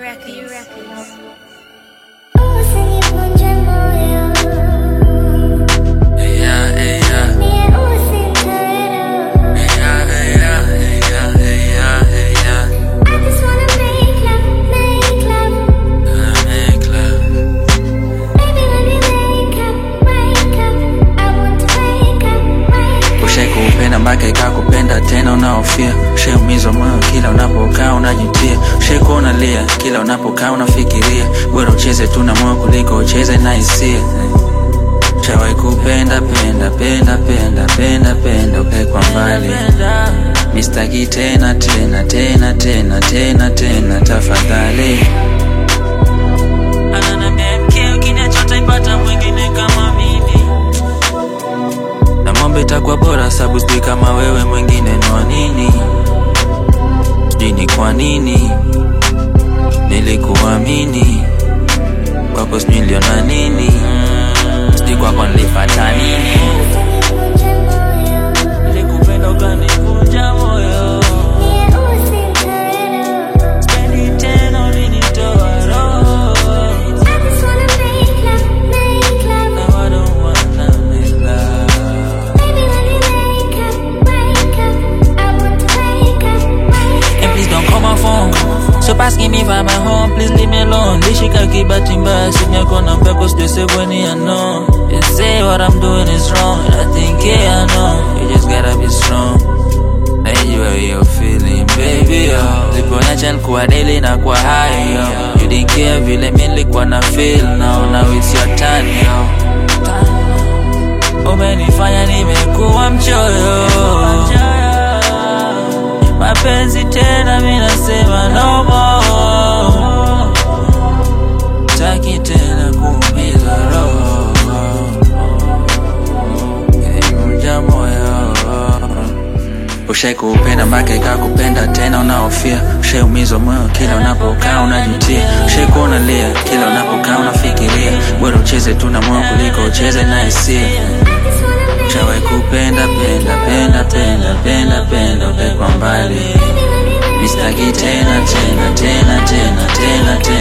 Records. Mpaka ikakupenda tena unaofia. Ushaumizwa moyo kila unapokaa unajutia. Ushaikuwa unalia kila unapokaa unafikiria. Bora ucheze tu na moyo kuliko ucheze na hisia. Ushawahi kupenda penda penda penda penda penda ukae kwa mbali. Mistaki tena tena tena tena tena tena tafadhali. Ananiambia mke ukiniacha ipata mwingine kama mimi. Namwomba itakuwa bora sababu sijui kama wewe mwingine ni wa nini. Sijui ni kwa nini nilikuamini. Kwako sijui niliona nini. Sijui kwako nilipata nini. Nilikupenda ukanivunja moyo. Sipendi tena ulinitoa roho. Now I don't wanna make love. And please don't call my phone. Stop asking me if I'm at home, please leave me alone. Lishika kibati mbaya, sinyako na mpeko sijose kweni I know. You say what I'm doing is wrong, and I think yeah I know. You just gotta be strong. Najua you're feeling baby yo. Ziponyacha nikuwa daily na kwa high yo. You didn't care vile mimi nilikuwa na feel. Now it's your turn yo. Umenifanya nimekuwa mchoyo. Mapenzi tena mimi nasema no more. Taki tena kuumiza roho. Nivunja moyo. Ushawahi kupenda mpaka ikakupenda tena unaofia. Ushaumizwa moyo kila unapokaa unajutia. Ushaikuwa unalia kila unapokaa unafikiria. Bora ucheze tu na moyo kuliko ucheze na hisia. Ushawahi kupenda penda penda penda penda penda ukae kwa mbali. Mistaki tena tena tena tena tena tena